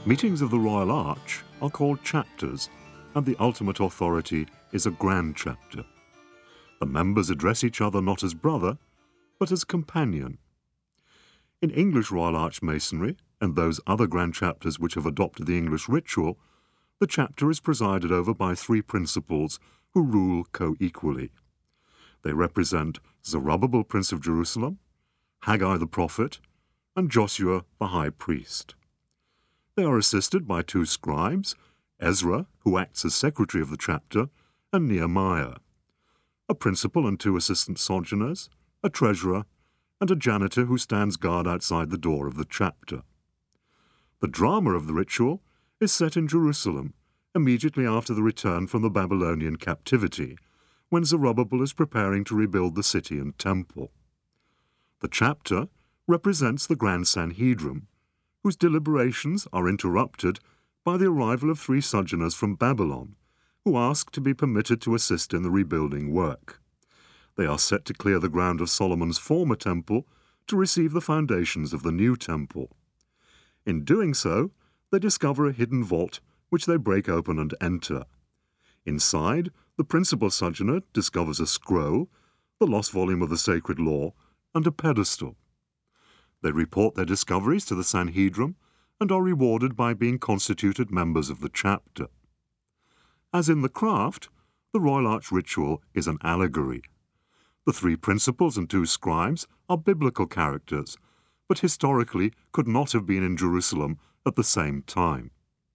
Meetings of the Royal Arch are called chapters, and the ultimate authority is a Grand Chapter. The members address each other not as brother, but as companion. In English Royal Arch Masonry, and those other Grand Chapters which have adopted the English ritual, the chapter is presided over by three principals who rule co-equally. They represent Zerubbabel, Prince of Jerusalem, Haggai the prophet, and Joshua the high priest. They are assisted by two scribes, Ezra, who acts as secretary of the chapter, and Nehemiah, a principal and two assistant sojourners, a treasurer, and a janitor who stands guard outside the door of the chapter. The drama of the ritual is set in Jerusalem, immediately after the return from the Babylonian captivity, when Zerubbabel is preparing to rebuild the city and temple. The chapter represents the Grand Sanhedrin, whose deliberations are interrupted by the arrival of three sojourners from Babylon, who ask to be permitted to assist in the rebuilding work. They are set to clear the ground of Solomon's former temple to receive the foundations of the new temple. In doing so, they discover a hidden vault which they break open and enter. Inside, the principal sojourner discovers a scroll, the lost volume of the sacred law, and a pedestal. They report their discoveries to the Sanhedrin and are rewarded by being constituted members of the chapter. As in the craft, the Royal Arch ritual is an allegory. The three principals and two scribes are biblical characters, but historically could not have been in Jerusalem at the same time.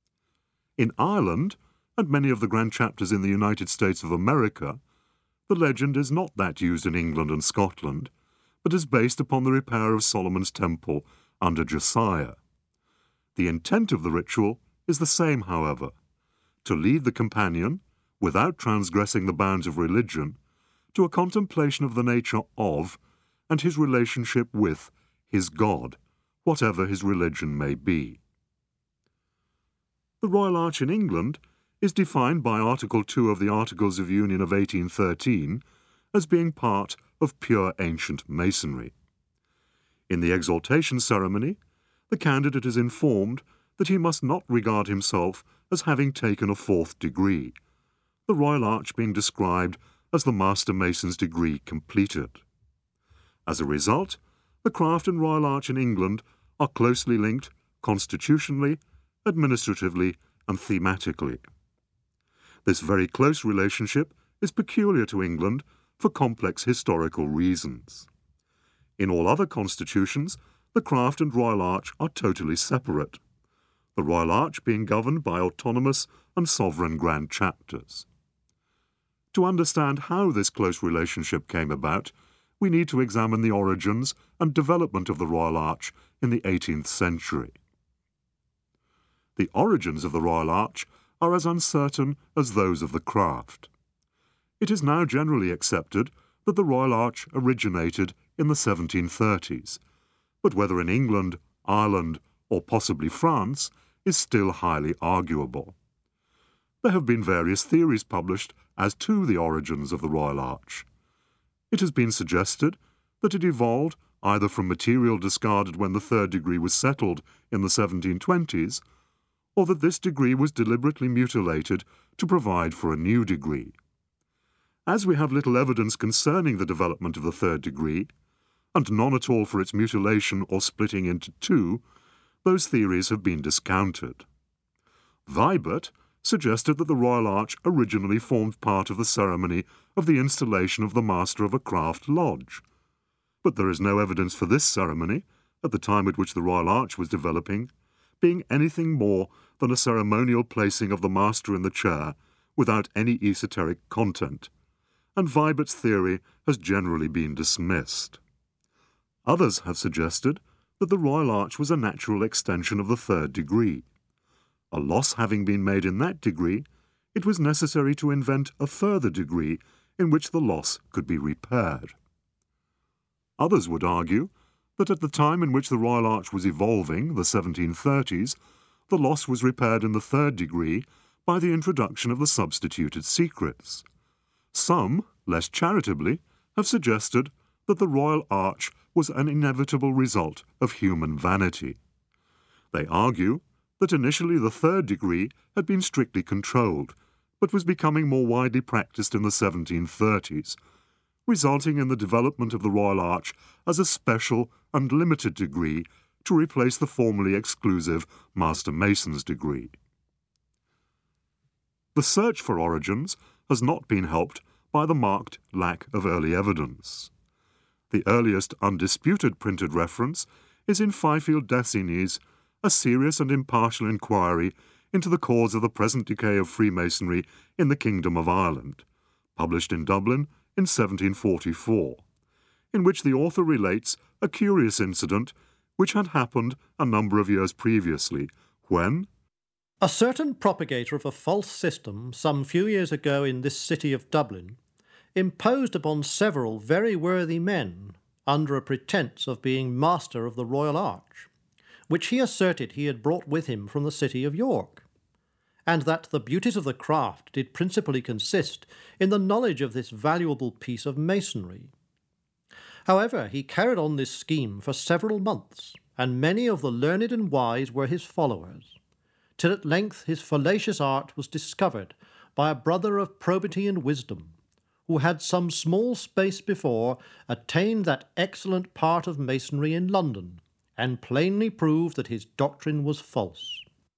In Ireland, and many of the Grand Chapters in the United States of America, the legend is not that used in England and Scotland, but is based upon the repair of Solomon's temple under Josiah. The intent of the ritual is the same, however, to lead the companion, without transgressing the bounds of religion, to a contemplation of the nature of, and his relationship with, his God, whatever his religion may be. The Royal Arch in England is defined by Article 2 of the Articles of Union of 1813 as being part of pure ancient masonry. In the exaltation ceremony, the candidate is informed that he must not regard himself as having taken a fourth degree, the Royal Arch being described as the Master Mason's degree completed. As a result, the craft and Royal Arch in England are closely linked constitutionally, administratively, and thematically. This very close relationship is peculiar to England for complex historical reasons. In all other constitutions, the craft and Royal Arch are totally separate, the Royal Arch being governed by autonomous and sovereign Grand Chapters. To understand how this close relationship came about, we need to examine the origins and development of the Royal Arch in the 18th century. The origins of the Royal Arch are as uncertain as those of the craft. It is now generally accepted that the Royal Arch originated in the 1730s, but whether in England, Ireland, or possibly France is still highly arguable. There have been various theories published as to the origins of the Royal Arch. It has been suggested that it evolved either from material discarded when the third degree was settled in the 1720s, or that this degree was deliberately mutilated to provide for a new degree. As we have little evidence concerning the development of the third degree, and none at all for its mutilation or splitting into two, those theories have been discounted. Vibert suggested that the Royal Arch originally formed part of the ceremony of the installation of the Master of a Craft Lodge, but there is no evidence for this ceremony, at the time at which the Royal Arch was developing, being anything more than a ceremonial placing of the Master in the chair without any esoteric content, and Vibert's theory has generally been dismissed. Others have suggested that the Royal Arch was a natural extension of the third degree. A loss having been made in that degree, it was necessary to invent a further degree in which the loss could be repaired. Others would argue that at the time in which the Royal Arch was evolving, the 1730s, the loss was repaired in the third degree by the introduction of the substituted secrets. Some, less charitably, have suggested that the Royal Arch was an inevitable result of human vanity. They argue that initially the third degree had been strictly controlled, but was becoming more widely practiced in the 1730s, resulting in the development of the Royal Arch as a special and limited degree to replace the formerly exclusive Master Mason's degree. The search for origins has not been helped by the marked lack of early evidence. The earliest undisputed printed reference is in Fifield Dassigny's A Serious and Impartial Inquiry into the Cause of the Present Decay of Freemasonry in the Kingdom of Ireland, published in Dublin in 1744, in which the author relates a curious incident which had happened a number of years previously, when a certain propagator of a false system some few years ago in this city of Dublin imposed upon several very worthy men under a pretence of being master of the Royal Arch, which he asserted he had brought with him from the city of York, and that the beauties of the craft did principally consist in the knowledge of this valuable piece of masonry. However, he carried on this scheme for several months, and many of the learned and wise were his followers, till at length his fallacious art was discovered by a brother of probity and wisdom, who had some small space before attained that excellent part of masonry in London, and plainly proved that his doctrine was false.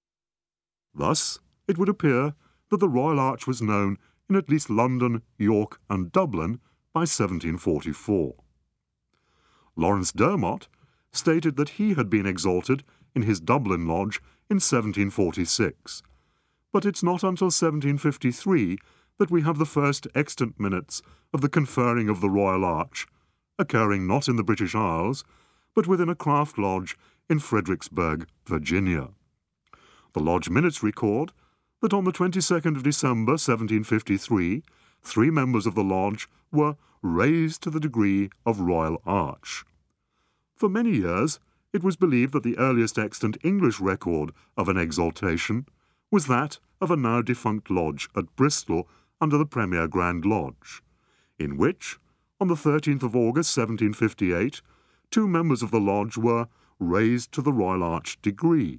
Thus, it would appear that the Royal Arch was known in at least London, York, and Dublin by 1744. Lawrence Dermot stated that he had been exalted in his Dublin lodge in 1746, but it's not until 1753 that we have the first extant minutes of the conferring of the Royal Arch, occurring not in the British Isles, but within a craft lodge in Fredericksburg, Virginia. The lodge minutes record that on the 22nd of December 1753, 3 members of the lodge were raised to the degree of Royal Arch. For many years, it was believed that the earliest extant English record of an exaltation was that of a now defunct lodge at Bristol under the Premier Grand Lodge, in which, on the 13th of August 1758, 2 members of the lodge were raised to the Royal Arch degree.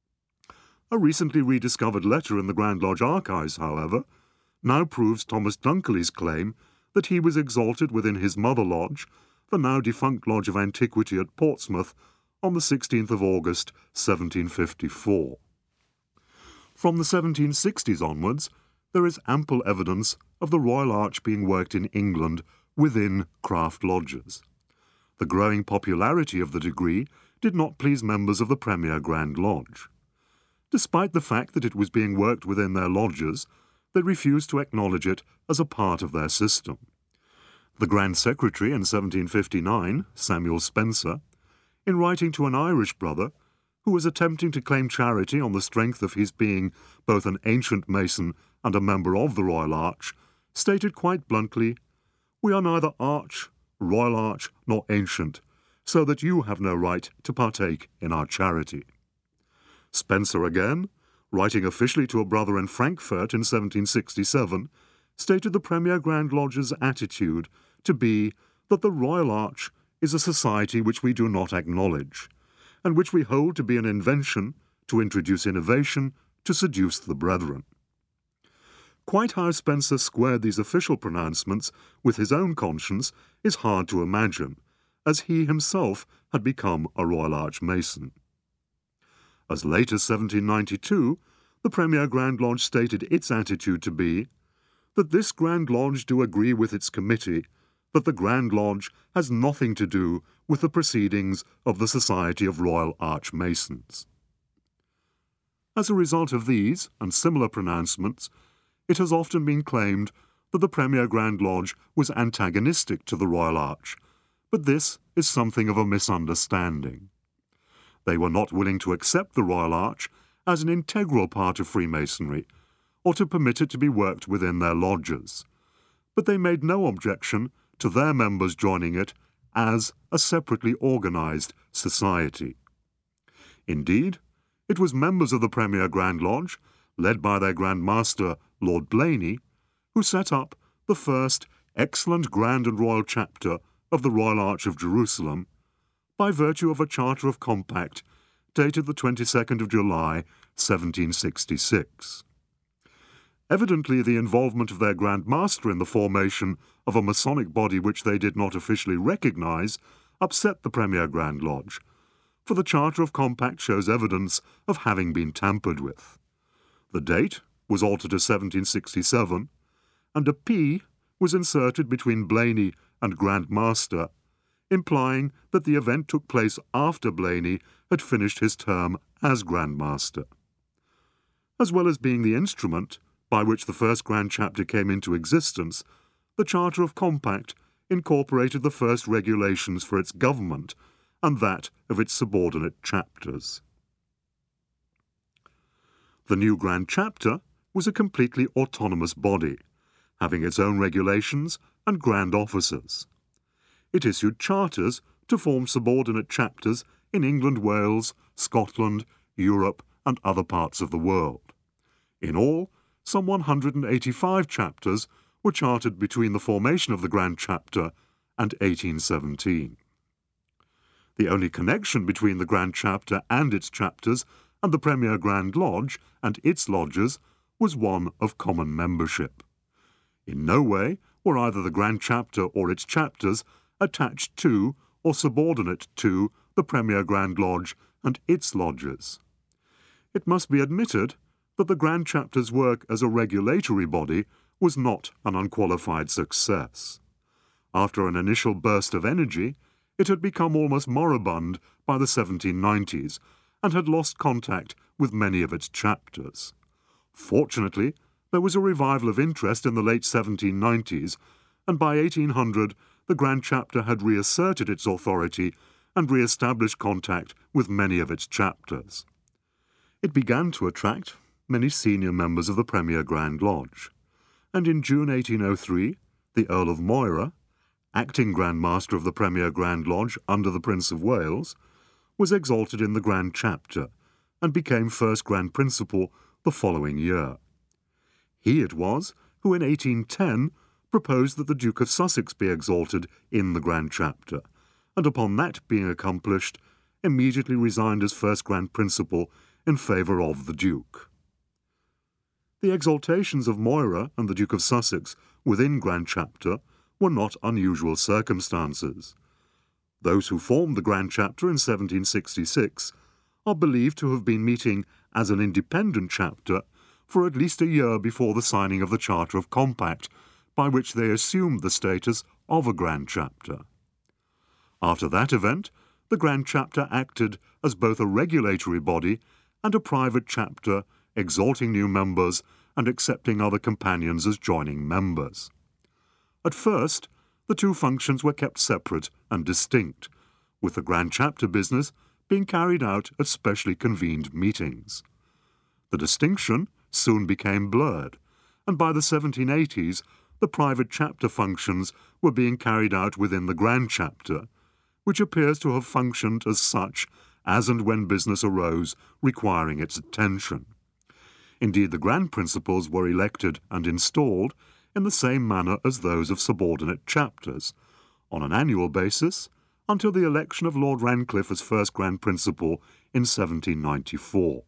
A recently rediscovered letter in the Grand Lodge archives, however, now proves Thomas Dunkley's claim that he was exalted within his mother lodge, the now defunct Lodge of Antiquity at Portsmouth, on the 16th of August 1754. From the 1760s onwards, there is ample evidence of the Royal Arch being worked in England within craft lodges. The growing popularity of the degree did not please members of the Premier Grand Lodge. Despite the fact that it was being worked within their lodges, they refused to acknowledge it as a part of their system. The Grand Secretary in 1759, Samuel Spencer, in writing to an Irish brother, who was attempting to claim charity on the strength of his being both an ancient Mason and a member of the Royal Arch, stated quite bluntly, "We are neither Arch, Royal Arch, nor ancient, so that you have no right to partake in our charity." Spencer again, writing officially to a brother in Frankfurt in 1767, stated the Premier Grand Lodge's attitude to be that the Royal Arch is a society which we do not acknowledge, and which we hold to be an invention to introduce innovation to seduce the brethren. Quite how Spencer squared these official pronouncements with his own conscience is hard to imagine, as he himself had become a Royal Arch Mason. As late as 1792, the Premier Grand Lodge stated its attitude to be that this Grand Lodge do agree with its committee that the Grand Lodge has nothing to do with the proceedings of the Society of Royal Arch Masons. As a result of these and similar pronouncements, it has often been claimed that the Premier Grand Lodge was antagonistic to the Royal Arch, but this is something of a misunderstanding. They were not willing to accept the Royal Arch as an integral part of Freemasonry, or to permit it to be worked within their lodges, but they made no objection to their members joining it as a separately organised society. Indeed, it was members of the Premier Grand Lodge, led by their Grand Master, Lord Blaney, who set up the first excellent Grand and Royal Chapter of the Royal Arch of Jerusalem, by virtue of a Charter of Compact dated the 22nd of July, 1766. Evidently, the involvement of their Grand Master in the formation of a Masonic body which they did not officially recognise upset the Premier Grand Lodge, for the Charter of Compact shows evidence of having been tampered with. The date was altered to 1767, and a P was inserted between Blaney and Grand Master, implying that the event took place after Blaney had finished his term as Grand Master. As well as being the instrument by which the first Grand Chapter came into existence, the Charter of Compact incorporated the first regulations for its government and that of its subordinate chapters. The new Grand Chapter was a completely autonomous body, having its own regulations and grand officers. It issued charters to form subordinate chapters in England, Wales, Scotland, Europe, and other parts of the world. In all, some 185 chapters were chartered between the formation of the Grand Chapter and 1817. The only connection between the Grand Chapter and its chapters and the Premier Grand Lodge and its lodges was one of common membership. In no way were either the Grand Chapter or its chapters attached to or subordinate to the Premier Grand Lodge and its lodges. It must be admitted that the Grand Chapter's work as a regulatory body was not an unqualified success. After an initial burst of energy, it had become almost moribund by the 1790s and had lost contact with many of its chapters. Fortunately, there was a revival of interest in the late 1790s, and by 1800 the Grand Chapter had reasserted its authority and re-established contact with many of its chapters. It began to attract many senior members of the Premier Grand Lodge, and in June 1803, the Earl of Moira, acting Grand Master of the Premier Grand Lodge under the Prince of Wales, was exalted in the Grand Chapter and became first Grand Principal the following year. He it was who in 1810 proposed that the Duke of Sussex be exalted in the Grand Chapter, and upon that being accomplished, immediately resigned as first Grand Principal in favour of the Duke. The exaltations of Moira and the Duke of Sussex within Grand Chapter were not unusual circumstances. Those who formed the Grand Chapter in 1766 are believed to have been meeting as an independent chapter for at least a year before the signing of the Charter of Compact, by which they assumed the status of a Grand Chapter. After that event, the Grand Chapter acted as both a regulatory body and a private chapter, exalting new members and accepting other companions as joining members. At first, the two functions were kept separate and distinct, with the Grand Chapter business being carried out at specially convened meetings. The distinction soon became blurred, and by the 1780s the private chapter functions were being carried out within the Grand Chapter, which appears to have functioned as such as and when business arose requiring its attention. Indeed, the Grand Principals were elected and installed in the same manner as those of subordinate chapters, on an annual basis, until the election of Lord Rankliffe as first Grand Principal in 1794.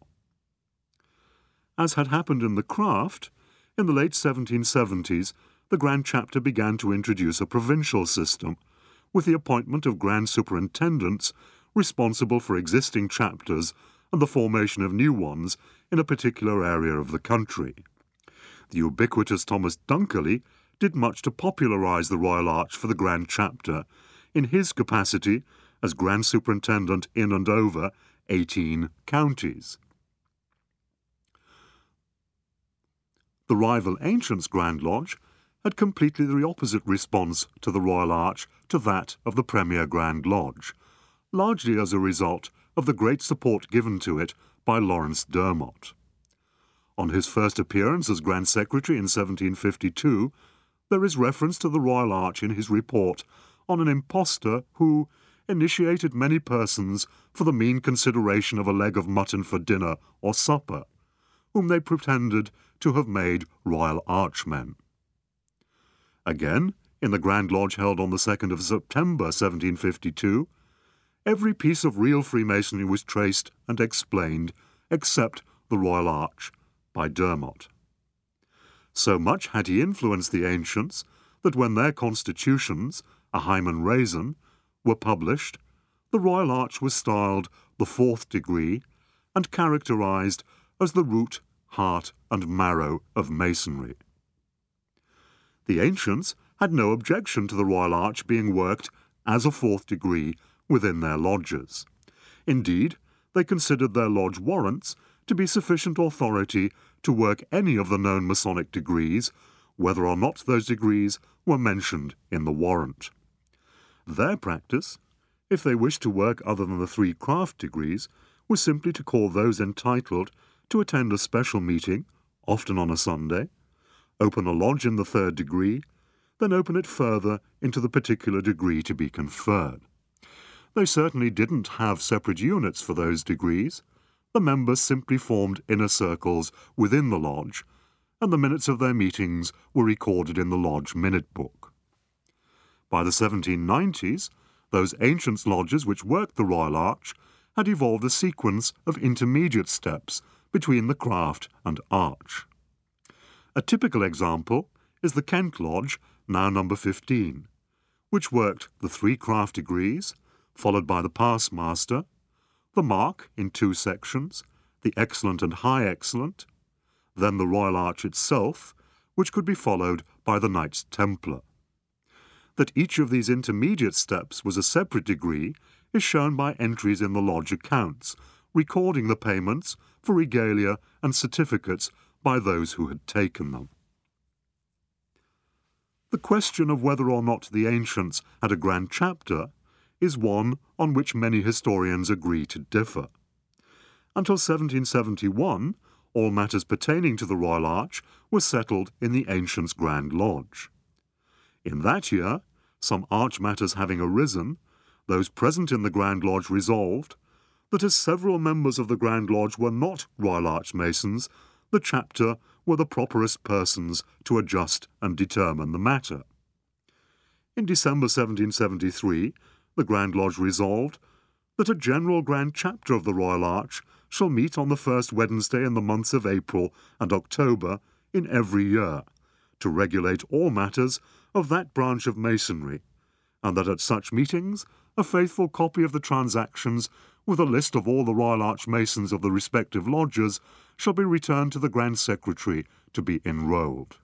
As had happened in the craft, in the late 1770s the Grand Chapter began to introduce a provincial system, with the appointment of Grand Superintendents responsible for existing chapters and the formation of new ones in a particular area of the country. The ubiquitous Thomas Dunkerley did much to popularise the Royal Arch for the Grand Chapter in his capacity as Grand Superintendent in and over 18 counties. The rival Ancients Grand Lodge had completely the opposite response to the Royal Arch to that of the Premier Grand Lodge, largely as a result of the great support given to it by Lawrence Dermot. On his first appearance as Grand Secretary in 1752, there is reference to the Royal Arch in his report on an impostor who initiated many persons for the mean consideration of a leg of mutton for dinner or supper, whom they pretended to have made Royal Archmen. Again, in the Grand Lodge held on the 2nd of September 1752, every piece of real Freemasonry was traced and explained, except the Royal Arch, by Dermot. So much had he influenced the ancients that when their constitutions, a Hymen Raisin, were published, the Royal Arch was styled the fourth degree and characterized as the root, heart, and marrow of Masonry. The ancients had no objection to the Royal Arch being worked as a fourth degree within their lodges. Indeed, they considered their lodge warrants to be sufficient authority to work any of the known Masonic degrees, whether or not those degrees were mentioned in the warrant. Their practice, if they wished to work other than the 3 craft degrees, was simply to call those entitled to attend a special meeting, often on a Sunday, open a lodge in the 3rd degree, then open it further into the particular degree to be conferred. They certainly didn't have separate units for those degrees. The members simply formed inner circles within the lodge, and the minutes of their meetings were recorded in the lodge minute book. By the 1790s, those ancient lodges which worked the Royal Arch had evolved a sequence of intermediate steps between the craft and arch. A typical example is the Kent Lodge, now number 15, which worked the 3 craft degrees, followed by the Pass Master, the Mark in 2 sections, the Excellent and High Excellent, then the Royal Arch itself, which could be followed by the Knights Templar. That each of these intermediate steps was a separate degree is shown by entries in the lodge accounts, recording the payments for regalia and certificates by those who had taken them. The question of whether or not the ancients had a Grand Chapter is one on which many historians agree to differ. Until 1771, all matters pertaining to the Royal Arch were settled in the Ancients' Grand Lodge. In that year, some arch matters having arisen, those present in the Grand Lodge resolved that as several members of the Grand Lodge were not Royal Arch Masons, the chapter were the properest persons to adjust and determine the matter. In December 1773, the Grand Lodge resolved that a general Grand Chapter of the Royal Arch shall meet on the first Wednesday in the months of April and October in every year, to regulate all matters of that branch of Masonry, and that at such meetings a faithful copy of the transactions with a list of all the Royal Arch Masons of the respective lodges shall be returned to the Grand Secretary to be enrolled.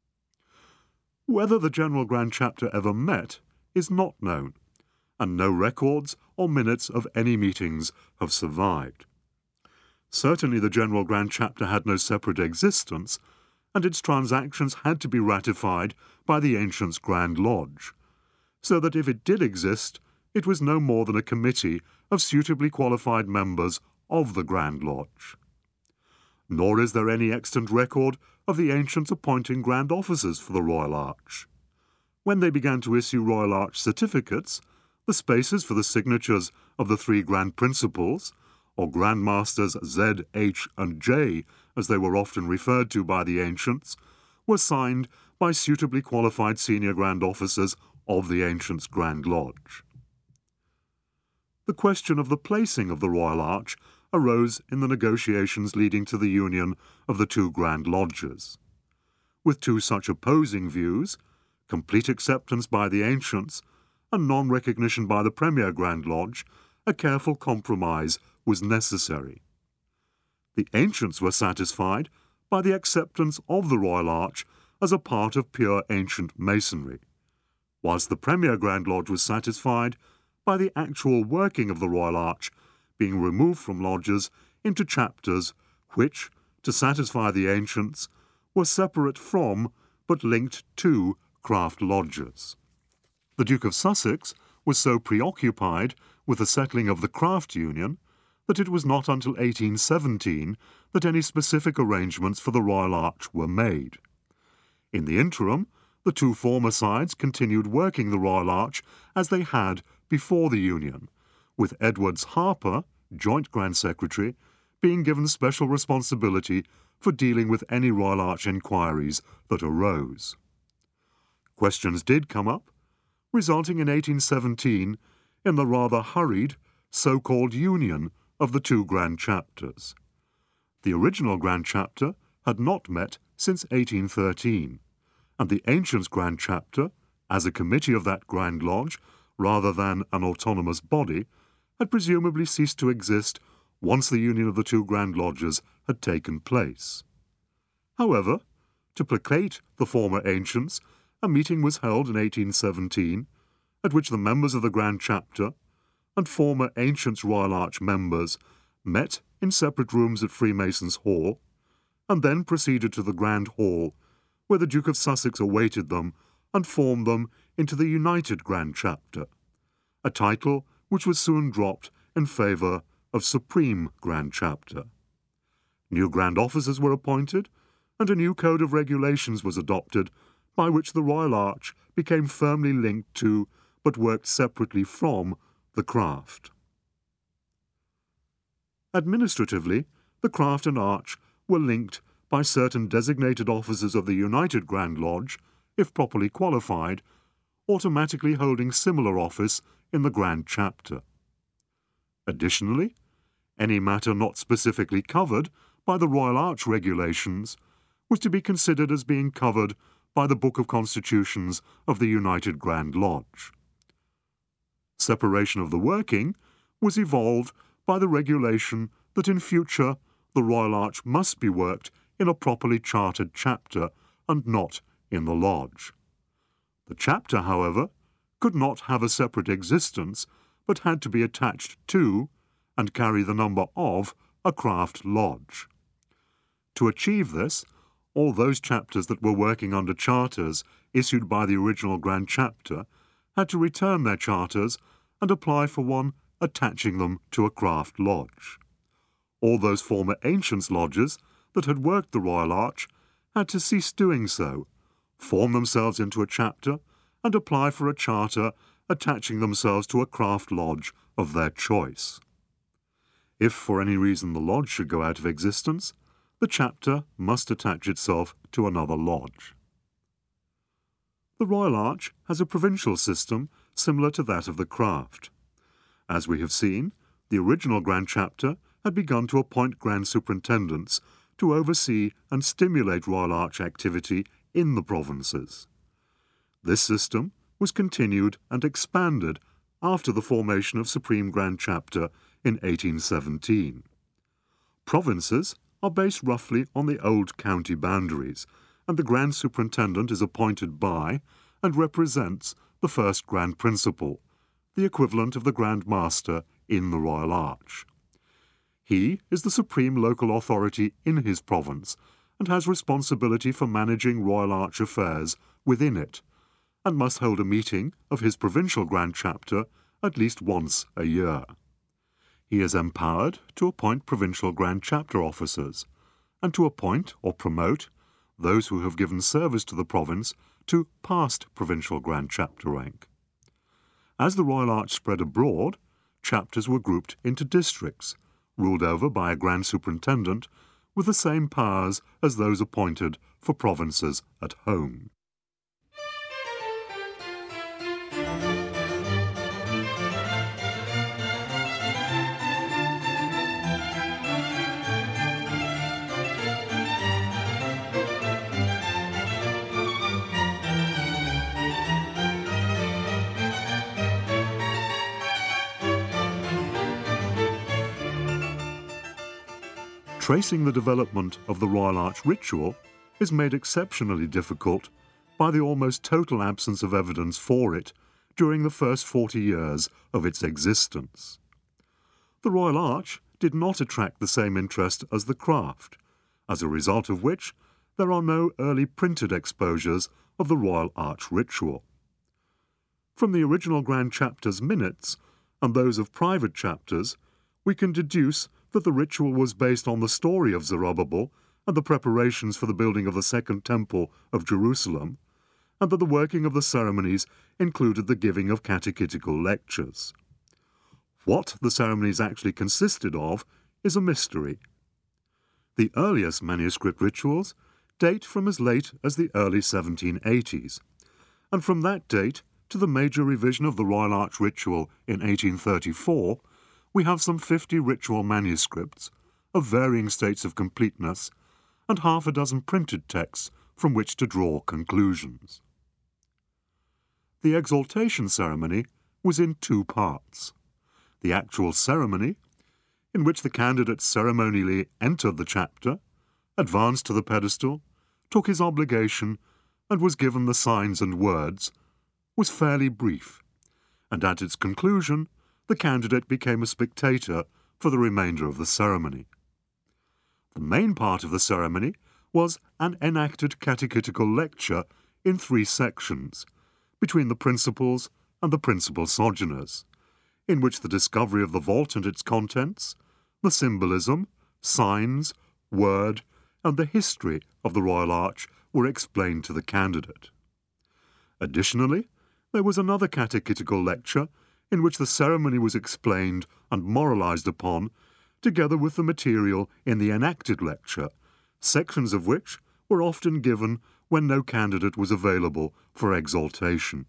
Whether the General Grand Chapter ever met is not known, and no records or minutes of any meetings have survived. Certainly the General Grand Chapter had no separate existence, and its transactions had to be ratified by the Ancients' Grand Lodge, so that if it did exist, it was no more than a committee of suitably qualified members of the Grand Lodge. Nor is there any extant record of the ancients appointing Grand Officers for the Royal Arch. When they began to issue Royal Arch certificates, the spaces for the signatures of the 3 Grand Principals, or Grand Masters Z, H, and J, as they were often referred to by the ancients, were signed by suitably qualified senior Grand Officers of the Ancients' Grand Lodge. The question of the placing of the Royal Arch arose in the negotiations leading to the union of the 2 Grand Lodges. With 2 such opposing views, complete acceptance by the ancients and non-recognition by the Premier Grand Lodge, a careful compromise was necessary. The ancients were satisfied by the acceptance of the Royal Arch as a part of pure ancient Masonry, whilst the Premier Grand Lodge was satisfied by the actual working of the Royal Arch being removed from lodges into chapters which, to satisfy the ancients, were separate from but linked to craft lodges. The Duke of Sussex was so preoccupied with the settling of the craft union that it was not until 1817 that any specific arrangements for the Royal Arch were made. In the interim, the 2 former sides continued working the Royal Arch as they had before the union, with Edwards Harper, Joint Grand Secretary, being given special responsibility for dealing with any Royal Arch inquiries that arose. Questions did come up, resulting in 1817 in the rather hurried so-called union of the two Grand Chapters. The original Grand Chapter had not met since 1813, and the Ancients Grand Chapter, as a committee of that Grand Lodge rather than an autonomous body, had presumably ceased to exist once the union of the two Grand Lodges had taken place. However, to placate the former Ancients, a meeting was held in 1817, at which the members of the Grand Chapter and former Ancients Royal Arch members met in separate rooms at Freemasons' Hall, and then proceeded to the Grand Hall, where the Duke of Sussex awaited them and formed them into the United Grand Chapter, a title which was soon dropped in favour of Supreme Grand Chapter. New Grand Officers were appointed, and a new code of regulations was adopted, by which the Royal Arch became firmly linked to, but worked separately from, the craft. Administratively, the craft and arch were linked by certain designated officers of the United Grand Lodge, if properly qualified, automatically holding similar office in the Grand Chapter. Additionally, any matter not specifically covered by the Royal Arch regulations was to be considered as being covered by the Book of Constitutions of the United Grand Lodge. Separation of the working was evolved by the regulation that in future the Royal Arch must be worked in a properly chartered chapter and not in the lodge. The chapter, however, could not have a separate existence, but had to be attached to and carry the number of a craft lodge. To achieve this, all those chapters that were working under charters issued by the original Grand Chapter had to return their charters and apply for one attaching them to a craft lodge. All those former Ancients lodges that had worked the Royal Arch had to cease doing so, form themselves into a chapter, and apply for a charter attaching themselves to a craft lodge of their choice. If for any reason the lodge should go out of existence, the chapter must attach itself to another lodge. The Royal Arch has a provincial system similar to that of the craft. As we have seen, the original Grand Chapter had begun to appoint Grand Superintendents to oversee and stimulate Royal Arch activity in the provinces. This system was continued and expanded after the formation of Supreme Grand Chapter in 1817. Provinces are based roughly on the old county boundaries, and the Grand Superintendent is appointed by and represents the first Grand Principal, the equivalent of the Grand Master in the Royal Arch. He is the supreme local authority in his province and has responsibility for managing Royal Arch affairs within it, and must hold a meeting of his provincial Grand Chapter at least once a year. He is empowered to appoint provincial Grand Chapter officers, and to appoint or promote those who have given service to the province to past provincial Grand Chapter rank. As the Royal Arch spread abroad, chapters were grouped into districts, ruled over by a Grand Superintendent, with the same powers as those appointed for provinces at home. Tracing the development of the Royal Arch ritual is made exceptionally difficult by the almost total absence of evidence for it during the first 40 years of its existence. The Royal Arch did not attract the same interest as the craft, as a result of which there are no early printed exposures of the Royal Arch ritual. From the original Grand Chapter's minutes and those of private chapters, we can deduce that the ritual was based on the story of Zerubbabel and the preparations for the building of the Second Temple of Jerusalem, and that the working of the ceremonies included the giving of catechetical lectures. What the ceremonies actually consisted of is a mystery. The earliest manuscript rituals date from as late as the early 1780s, and from that date to the major revision of the Royal Arch ritual in 1834, we have some 50 ritual manuscripts of varying states of completeness and half a dozen printed texts from which to draw conclusions. The exaltation ceremony was in 2 parts. The actual ceremony, in which the candidate ceremonially entered the chapter, advanced to the pedestal, took his obligation, and was given the signs and words, was fairly brief, and at its conclusion the candidate became a spectator for the remainder of the ceremony. The main part of the ceremony was an enacted catechetical lecture in 3 sections, between the principals and the principal sojourners, in which the discovery of the vault and its contents, the symbolism, signs, word, and the history of the Royal Arch were explained to the candidate. Additionally, there was another catechetical lecture in which the ceremony was explained and moralized upon, together with the material in the enacted lecture, sections of which were often given when no candidate was available for exaltation.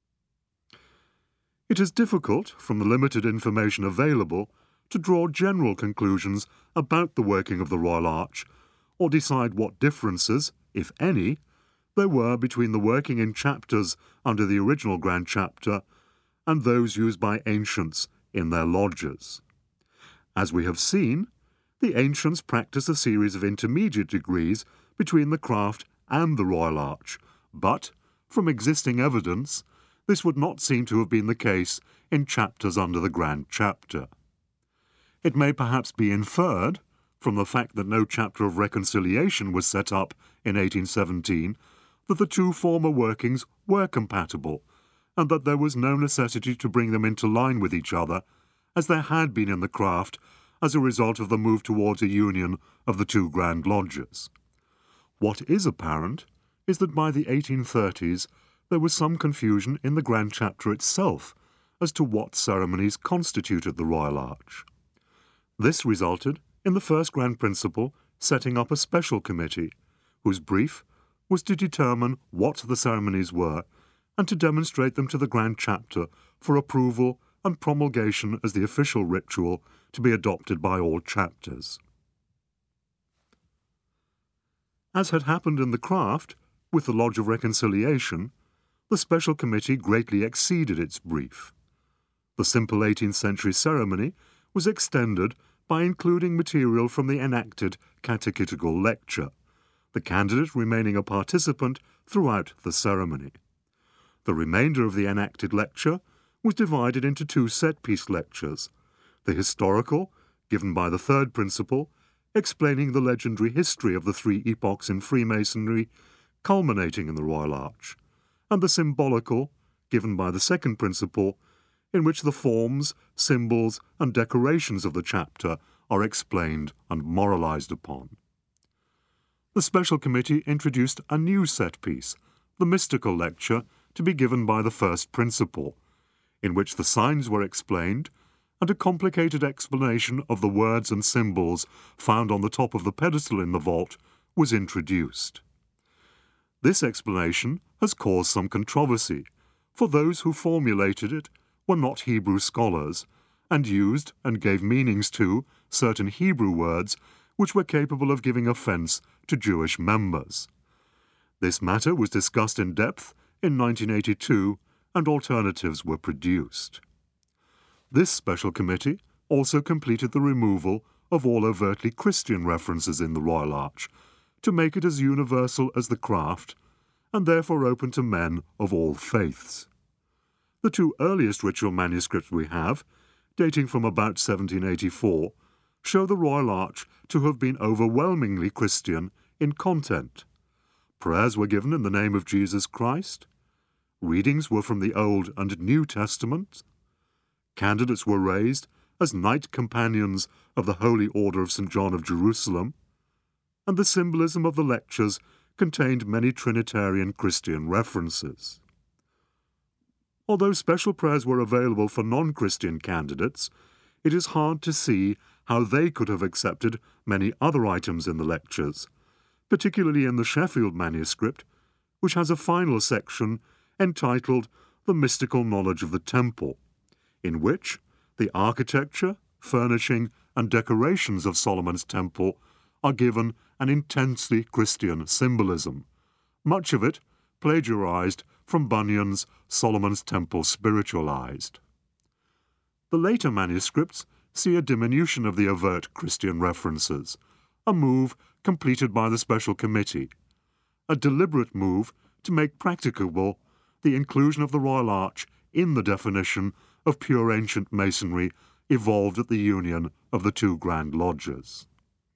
It is difficult, from the limited information available, to draw general conclusions about the working of the Royal Arch, or decide what differences, if any, there were between the working in chapters under the original Grand Chapter and those used by ancients in their lodges. As we have seen, the ancients practiced a series of intermediate degrees between the craft and the Royal Arch, but, from existing evidence, this would not seem to have been the case in chapters under the Grand Chapter. It may perhaps be inferred, from the fact that no chapter of reconciliation was set up in 1817, that the 2 former workings were compatible, and that there was no necessity to bring them into line with each other, as there had been in the craft as a result of the move towards a union of the 2 Grand Lodges. What is apparent is that by the 1830s there was some confusion in the Grand Chapter itself as to what ceremonies constituted the Royal Arch. This resulted in the first Grand Principal setting up a special committee, whose brief was to determine what the ceremonies were and to demonstrate them to the Grand Chapter for approval and promulgation as the official ritual to be adopted by all chapters. As had happened in the craft, with the Lodge of Reconciliation, the special committee greatly exceeded its brief. The simple 18th century ceremony was extended by including material from the enacted catechetical lecture, the candidate remaining a participant throughout the ceremony. The remainder of the enacted lecture was divided into 2 set-piece lectures, the historical, given by the 3rd Principal, explaining the legendary history of the 3 epochs in Freemasonry, culminating in the Royal Arch, and the symbolical, given by the 2nd Principal, in which the forms, symbols, and decorations of the chapter are explained and moralized upon. The Special Committee introduced a new set-piece, the mystical lecture, to be given by the 1st Principal, in which the signs were explained, and a complicated explanation of the words and symbols found on the top of the pedestal in the vault was introduced. This explanation has caused some controversy, for those who formulated it were not Hebrew scholars, and used and gave meanings to certain Hebrew words which were capable of giving offence to Jewish members. This matter was discussed in depth in 1982, and alternatives were produced. This special committee also completed the removal of all overtly Christian references in the Royal Arch, to make it as universal as the craft, and therefore open to men of all faiths. The 2 earliest ritual manuscripts we have, dating from about 1784, show the Royal Arch to have been overwhelmingly Christian in content. Prayers were given in the name of Jesus Christ. Readings were from the Old and New Testaments. Candidates were raised as knight companions of the Holy Order of St. John of Jerusalem, and the symbolism of the lectures contained many Trinitarian Christian references. Although special prayers were available for non-Christian candidates, it is hard to see how they could have accepted many other items in the lectures, particularly in the Sheffield manuscript, which has a final section entitled The Mystical Knowledge of the Temple, in which The architecture, furnishing, and decorations of Solomon's Temple are given an intensely Christian symbolism, much of it plagiarized from Bunyan's Solomon's Temple Spiritualized. The later manuscripts see a diminution of the overt Christian references, a move completed by the Special Committee, a deliberate move to make practicable the inclusion of the Royal Arch in the definition of pure ancient masonry evolved at the union of the two Grand Lodges.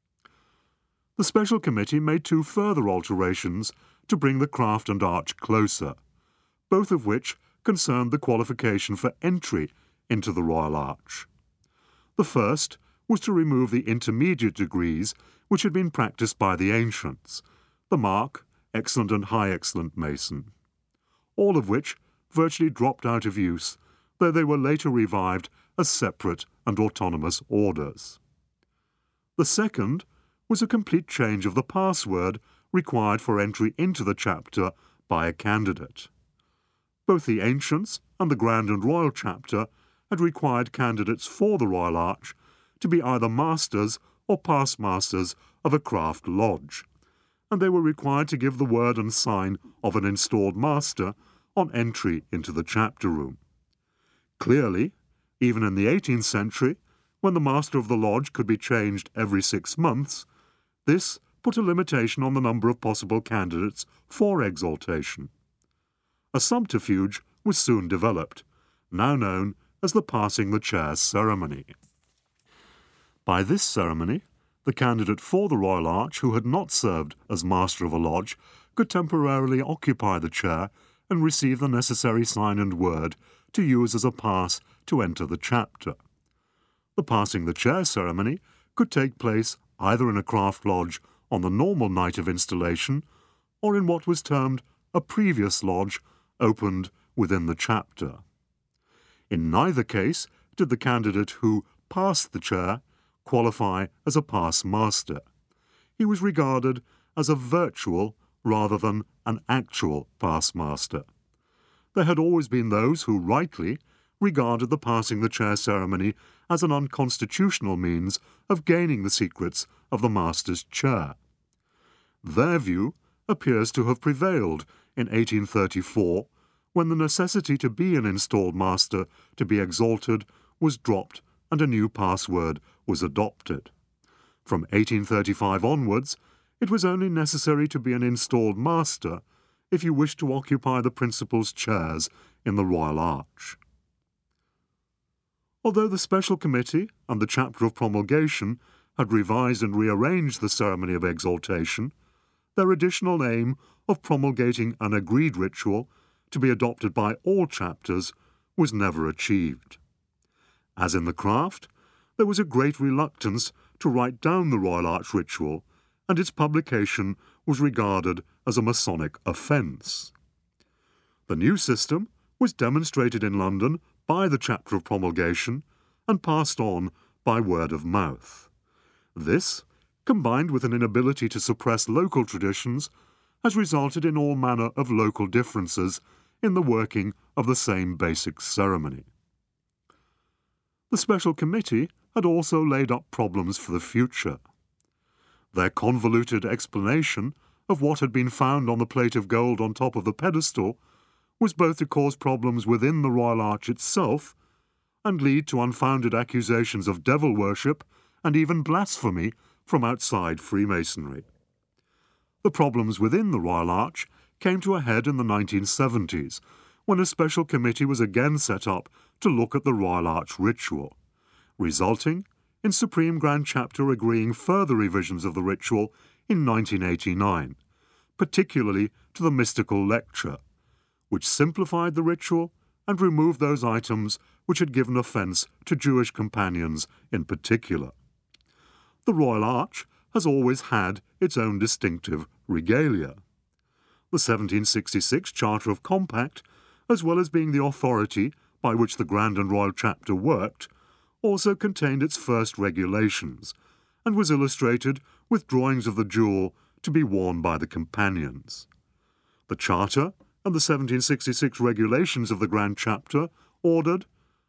The Special Committee made two further alterations to bring the craft and arch closer, both of which concerned the qualification for entry into the Royal Arch. The first was to remove the intermediate degrees which had been practised by the ancients, the Mark, Excellent and High Excellent Mason, all of which virtually dropped out of use, though they were later revived as separate and autonomous orders. The second was a complete change of the password required for entry into the chapter by a candidate. Both the Ancients and the Grand and Royal Chapter had required candidates for the Royal Arch to be either masters or past masters of a craft lodge, and they were required to give the word and sign of an installed master on entry into the chapter room. Clearly, even in the 18th century, when the master of the lodge could be changed every 6 months, this put a limitation on the number of possible candidates for exaltation. A subterfuge was soon developed, now known as the passing the chair ceremony. By this ceremony, the candidate for the Royal Arch who had not served as master of a lodge could temporarily occupy the chair and receive the necessary sign and word to use as a pass to enter the chapter. The passing the chair ceremony could take place either in a craft lodge on the normal night of installation or in what was termed a previous lodge opened within the chapter. In neither case did the candidate who passed the chair qualify as a past master. He was regarded as a virtual rather than an actual past master. There had always been those who rightly regarded the passing the chair ceremony as an unconstitutional means of gaining the secrets of the master's chair. Their view appears to have prevailed in 1834, when the necessity to be an installed master to be exalted was dropped and a new password was adopted. From 1835 onwards, it was only necessary to be an installed master if you wished to occupy the principal's chairs in the Royal Arch. Although the Special Committee and the Chapter of Promulgation had revised and rearranged the ceremony of exaltation, their additional aim of promulgating an agreed ritual to be adopted by all chapters was never achieved. As in the craft, there was a great reluctance to write down the Royal Arch ritual, and its publication was regarded as a Masonic offence. The new system was demonstrated in London by the Chapter of Promulgation and passed on by word of mouth. This, combined with an inability to suppress local traditions, has resulted in all manner of local differences in the working of the same basic ceremony. The Special Committee had also laid up problems for the future. Their convoluted explanation of what had been found on the plate of gold on top of the pedestal was both to cause problems within the Royal Arch itself and lead to unfounded accusations of devil worship and even blasphemy from outside Freemasonry. The problems within the Royal Arch came to a head in the 1970s, when a special committee was again set up to look at the Royal Arch ritual, resulting in Supreme Grand Chapter agreeing further revisions of the ritual in 1989, particularly to the mystical lecture, which simplified the ritual and removed those items which had given offence to Jewish companions in particular. The Royal Arch has always had its own distinctive regalia. The 1766 Charter of Compact, as well as being the authority by which the Grand and Royal Chapter worked, also contained its first regulations, and was illustrated with drawings of the jewel to be worn by the companions. The Charter and the 1766 regulations of the Grand Chapter ordered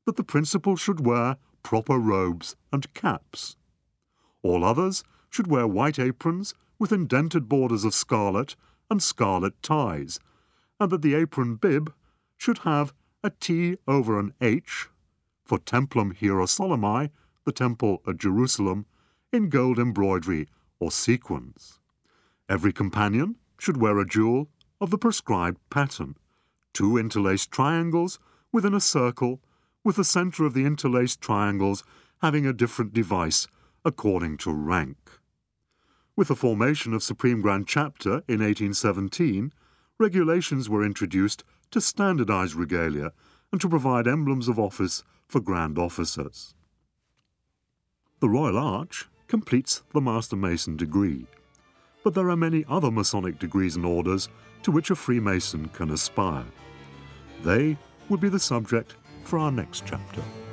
that the principal should wear proper robes and caps. All others should wear white aprons with indented borders of scarlet and scarlet ties, and that the apron bib should have a T over an H for Templum Hierosolymi, the temple at Jerusalem, in gold embroidery or sequins. Every companion should wear a jewel of the prescribed pattern, 2 interlaced triangles within a circle, with the centre of the interlaced triangles having a different device according to rank. With the formation of Supreme Grand Chapter in 1817, regulations were introduced to standardise regalia and to provide emblems of office for grand officers. The Royal Arch completes the Master Mason degree, but there are many other Masonic degrees and orders to which a Freemason can aspire. They will be the subject for our next chapter.